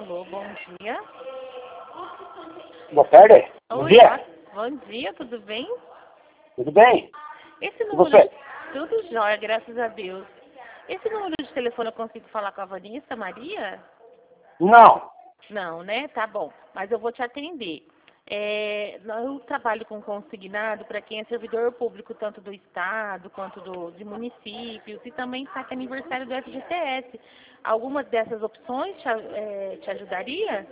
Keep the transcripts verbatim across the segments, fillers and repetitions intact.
Alô, bom dia. Boa tarde. Bom Oi, dia. Bom dia, tudo bem? Tudo bem? Esse E número... você? Tudo jóia, graças a Deus. Esse número de telefone eu consigo falar com a Vanessa Maria? Não. Não, né? Tá bom. Mas eu vou te atender. É, eu trabalho com consignado para quem é servidor público, tanto do Estado quanto do, de municípios, e também está com aniversário do F G T S. Algumas dessas opções te, é, te ajudaria?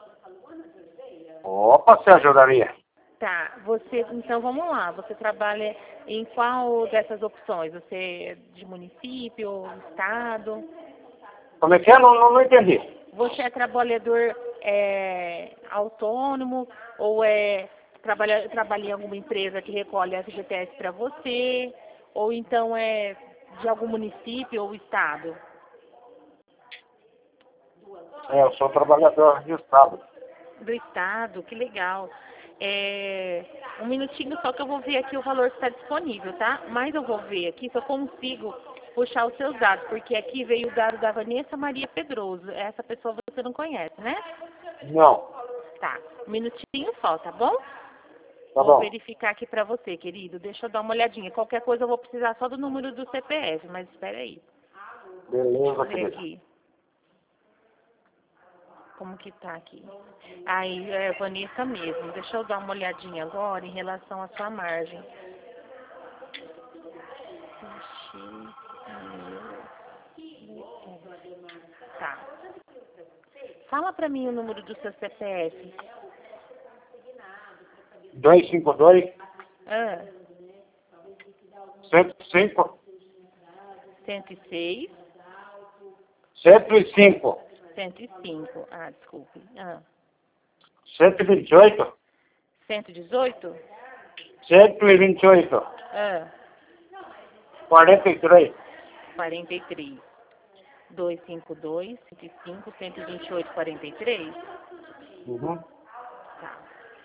Opa, você ajudaria. Tá, você, então vamos lá, você trabalha em qual dessas opções? Você é de município, Estado? Como é que é? Não, não, não entendi. Você é trabalhador é, autônomo ou é trabalha, trabalha em alguma empresa que recolhe F G T S para você? Ou então é de algum município ou estado? É, eu sou trabalhador de Estado. Do estado, que legal. É, um minutinho só que eu vou ver aqui o valor que está disponível, tá? Mas eu vou ver aqui se eu consigo puxar os seus dados, porque aqui veio o dado da Vanessa Maria Pedroso. Essa pessoa você não conhece, né? Não. Tá, um minutinho só, tá bom? Tá Vou bom. verificar aqui pra você, querido. Deixa eu dar uma olhadinha. Qualquer coisa eu vou precisar só do número do C P F, mas espera aí. Deixa Beleza, eu ver querida. aqui. Como que tá aqui? Aí, é Vanessa mesmo. Deixa eu dar uma olhadinha agora em relação à sua margem. Tá. Fala pra mim o número do seu C P F. dois cinco dois, Ah, cento e cinco, cento e seis, cento e cinco, cento e cinco. Ah, desculpe. Ah, cento e vinte e oito, cento e dezoito? cento e vinte e oito, Ah, quarenta e três. quarenta e três. duzentos e cinquenta e dois, cento e cinco, cento e vinte e oito, quarenta e três? Uhum. Tá.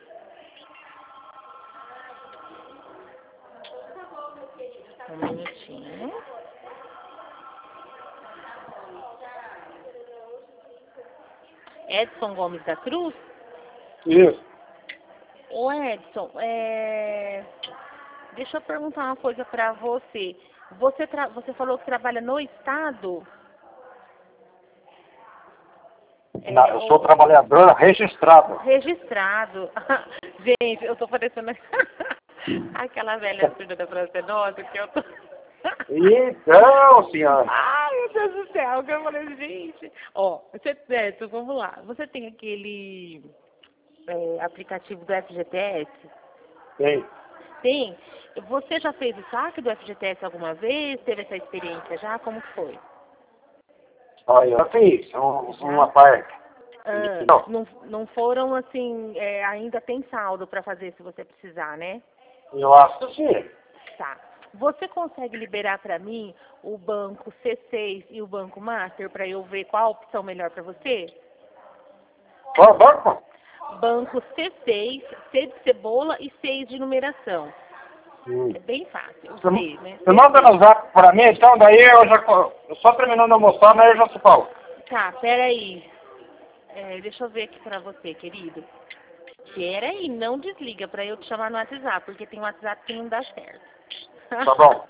Um minutinho. Edson Gomes da Cruz? Isso. Ô Edson, é... deixa eu perguntar uma coisa pra você. Você, tra... você falou que trabalha no Estado? É, Não, eu sou ou- trabalhador registrado. Registrado. Gente, eu tô parecendo aquela velha surda da Praça Nossa que eu tô... Então, senhora. Ai, meu Deus do céu, que eu falei, gente. Ó, você, Edson, vamos lá. Você tem aquele é, aplicativo do F G T S? Tem. Tem. Você já fez o saque do F G T S alguma vez? Teve essa experiência já? Como que foi? Olha, eu fiz um, Já? uma parte. Ah, Não. não, não foram assim, é, ainda tem saldo para fazer se você precisar, né? Eu acho que sim. Tá. Você consegue liberar para mim o banco C seis e o banco Master para eu ver qual a opção melhor para você? Qual banco? Banco C seis, C de cebola e seis de numeração. Hum. É bem fácil. O Você, C, né? você manda no zap pra mim, então daí eu já... co- eu só terminando de almoçar, mas eu já te falo. Tá, peraí. É, deixa eu ver aqui pra você, querido. Peraí, não desliga pra eu te chamar no WhatsApp, porque tem um WhatsApp que não dá certo. Tá bom.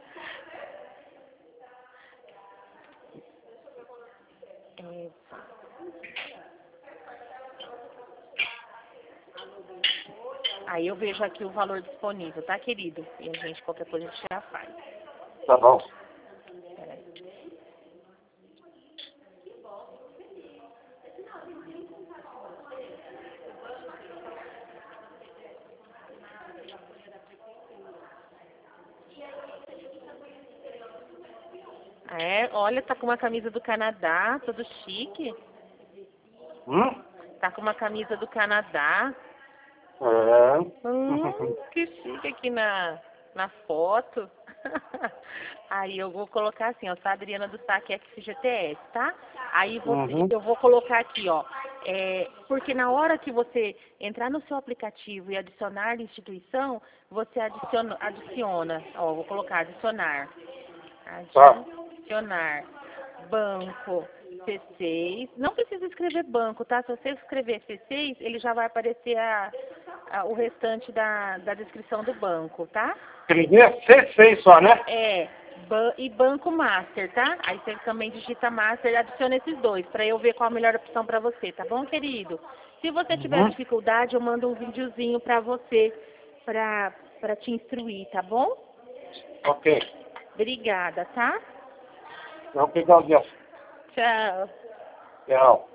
É, aí eu vejo aqui o valor disponível, tá, querido? E a gente, qualquer coisa, a gente já faz. Tá bom. Peraí. É, olha, tá com uma camisa do Canadá, todo chique. Hum? Tá com uma camisa do Canadá. É. Hum, que chique aqui na, na foto. Aí eu vou colocar assim, ó, tá, Adriana do Saque F G T S, tá? Aí você, Uhum. eu vou colocar aqui, ó, é, porque na hora que você entrar no seu aplicativo e adicionar instituição, você adiciona, adiciona, ó, vou colocar adicionar, Tá. adicionar banco C seis. Não precisa escrever banco, tá? Se você escrever C seis, ele já vai aparecer a, a, o restante da, da descrição do banco, tá? Escrever C seis só, né? É, ban e banco master, tá? Aí você também digita master e adiciona esses dois, para eu ver qual a melhor opção para você, tá bom, querido? Se você tiver Uhum. dificuldade, eu mando um videozinho para você, para para te instruir, tá bom? Ok. Obrigada, tá? Não, obrigado, Deus. Tchau. Tchau.